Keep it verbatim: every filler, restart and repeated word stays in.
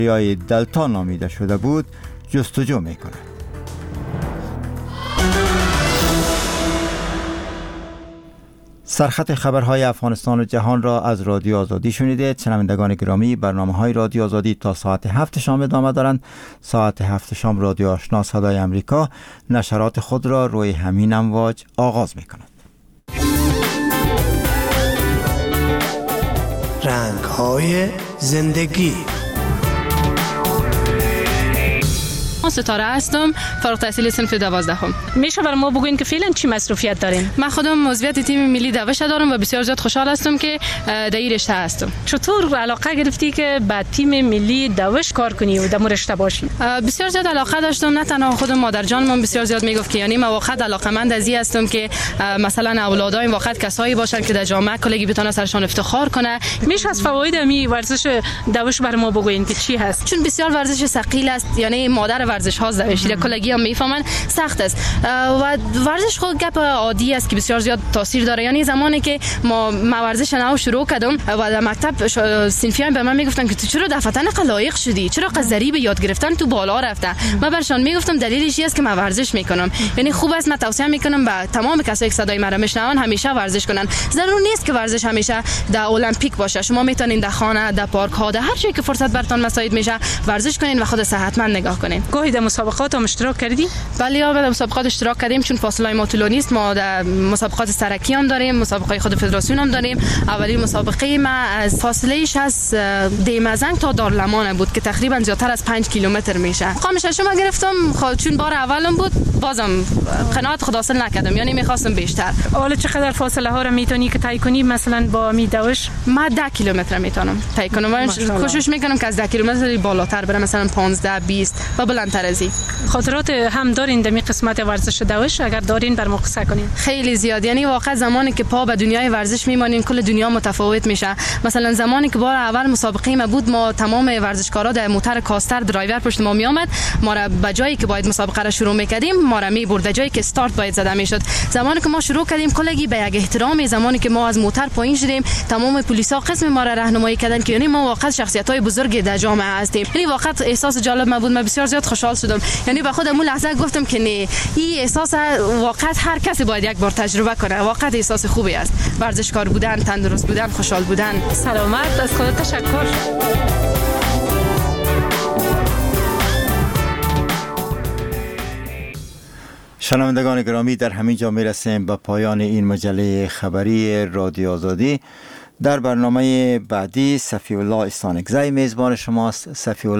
یا دلتا نامیده شده بود جستجو میکند. سرخط خبرهای افغانستان و جهان را از رادیو آزادی شنیدید. شنوندگان گرامی، برنامه‌های رادیو آزادی تا ساعت هفت شام ادامه دارند. ساعت هفت شام رادیو آشنا صدای امریکا نشرات خود را روی همین امواج آغاز می‌کند. رنگ‌های زندگی. من ستاره هستم، فارغ التحصیل صنف دوازدهم. میشه بر ما بگوین که فعلا چی مصروفیت دارین؟ من خودم عضویت تیم ملی دوش دارم و بسیار زیاد خوشحال هستم که در این رشته هستم. چطور علاقه گرفتی که با تیم ملی دوش کار کنی و در رشته باشی؟ بسیار زیاد علاقه داشتم. نه تنها خودم، مادر جانم بسیار زیاد میگفت که یعنی من واقعا علاقه‌مند از این هستم که مثلا اولادای واقعا کسایی باشن که در جامعه کلگی بتونه سرشان افتخار کنه. میشه از فواید می ورزش دوش بر ما بگوین که چی هست؟ چون بسیار ورزش ثقیل است، یعنی مادر ورزش ها دوش را کلگی هم میفهمن سخت است و ورزش خود گپ عادی است که بسیار زیاد تاثیر داره. یعنی زمانی که ما ما ورزش نو شروع کردم و در مکتب صنفیان به من میگفتن که تو چرا دفتن قلایق شدی، چرا قذری به یاد گرفتن تو بالا رفته. من برشان میگفتم دلیلش است که من ورزش میکنم. یعنی خوب است، من توصیه میکنم به تمام کسایی که صدای مرا میشنون همیشه ورزش کنن. ضرور نیست که ورزش همیشه در المپیک باشه. شما میتونین در خانه، در پارک ها، در هر جایی که فرصت براتون مساعد میشه ورزش کنین و خود صحتمند نگاه کنین. گاهی در مسابقات هم اشتراک کردی؟ بله، یا در مسابقات اشتراک کردیم چون فاصله ما طولانی است. ما در مسابقات سرکی هم داریم، مسابقه خود فدراسیون هم داریم. اولی مسابقه ما از فاصلهش از دیمزنگ تا دارالمان بود که تقریبا زیادتر از پنج کیلومتر میشه. مقام ششم گرفتم خود چون بار اولم بود، بازم قناعت خود حاصل نکردم، یعنی میخواستم بیشتر. حالا چقدر فاصله ها رو میتونی که طی کنی؟ مثلا با می دوش ما ده کیلومتر میتونم طی کنم. من کوشش میکنم که از ده کیلومتر بالاتر برم، مثلا پانزده بیست و بلندتر از این. خاطرات هم دارین در می قسمت ورزش دوش؟ اگر دارین بر ما قصه کنین. خیلی زیاد. یعنی واقعا زمانی که پا به دنیای ورزش میمانیم کل دنیا متفاوت میشه. مثلا زمانی که بار اول مسابقه ما بود، ما تمام ورزشکارا در موتور کاستر درایور پشت ما می آمد، ما را به جایی که باید مسابقه را شروع میکردیم ما را میبرد، جایی که استارت باید زده میشد. زمانی که ما شروع کردیم کلگی به یک احترام، زمانی که ما از موتور پایین شدیم تمام پلیسا قسم ما را راهنمایی کردن که یعنی ما واقعا شخصیت‌های بزرگی در جامعه هستیم. یعنی واقعا احساس جالب ما بود. من بسیار زیاد خوشحال شدم. یعنی به خودم اون لحظه گفتم که نه، این احساس واقعا هر کسی باید یک بار تجربه کنه. واقعا احساس خوبی است. ورزشکار بودن، تندرست بودن، خوشحال بودن. سلامت. از خدا تشکر. شنوندگان گرامی، در همین جا میرسیم به پایان این مجله خبری رادیو آزادی. در برنامه بعدی صفی الله استانکزی میزبان شماست. صفی الله